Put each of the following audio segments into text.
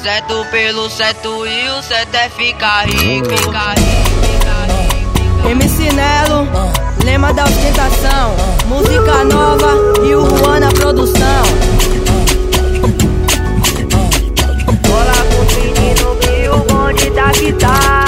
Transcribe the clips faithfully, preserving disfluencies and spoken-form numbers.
Certo pelo certo e o certo é ficar rico. Ficar rico, ficar rico. M C Nelo, lema da ostentação. Música nova e o Juan na produção. Cola com os meninos que o bonde tá que tá.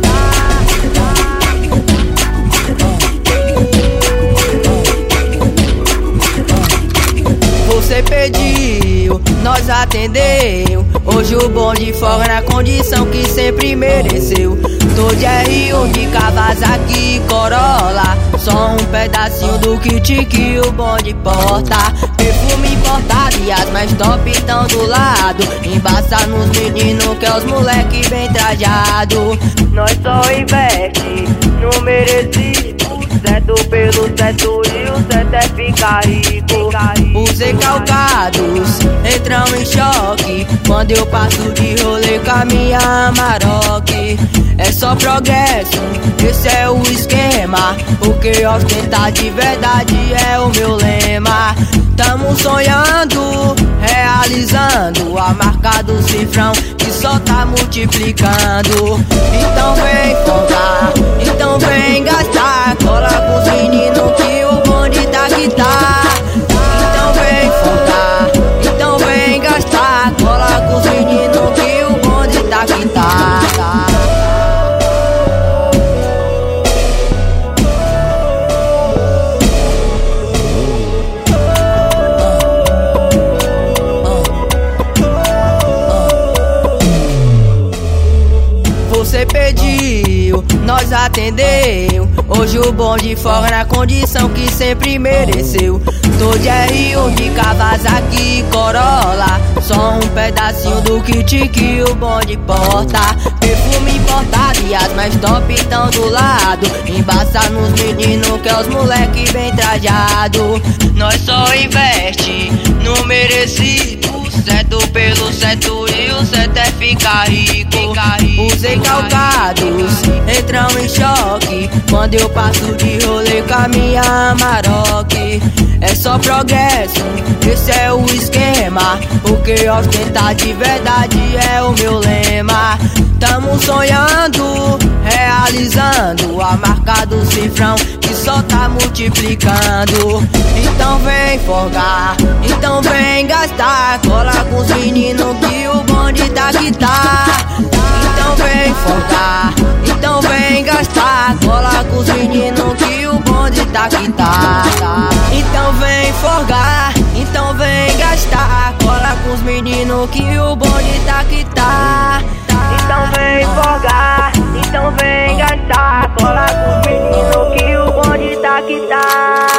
Você pediu, nós atendeu. Hoje o bonde folga na condição que sempre mereceu. Tô de R um de Kawasaki Corolla, só um pedacinho do kit que o bonde porta. Perfume importado e as mais top tão do lado. Embaça nos meninos que é os moleque bem trajado. Nós só investe no merecido. Certo pelo certo e o certo é ficar rico. Usei calcados, entram em choque quando eu passo de rolê com a minha Amarok. É só progresso, esse é o esquema, porque ostentar de verdade é o meu lema. Tamo sonhando, realizando a marca do cifrão que só tá multiplicando. Então vem folgar, então vem gastar. Cola com os meninos que o bonde tá que tá. Então vem folgar, então vem gastar. Cola com os meninos que o bonde tá que tá. Você pediu, nós atendeu. Hoje o bonde folga na condição que sempre mereceu. Tô de R um de Kawasaki Corolla, só um pedacinho do kit que o bonde porta. Perfume importado e as mais top tão do lado. Embaça nos meninos que é os moleque bem trajado. Nós só investe no merecido. Certo pelo certo e o certo é ficar rico. Usei calcados, entram em choque quando eu passo de rolê com a minha Amarok. É só progresso, esse é o esquema, porque ostentar de verdade é o meu lema. Tamo sonhando, realizando a marca do cifrão que só tá multiplicando. Então vem folgar, então vem gastar. Cola com os meninos que o bonde tá que tá. Então vem folgar, então vem gastar. Cola com os meninos que o bonde tá que tá. Então vem folgar, então vem gastar. Cola com os meninos que o bonde tá que tá. Então vem folgar, então vem gastar. Cola com os meninos que o bonde tá que tá.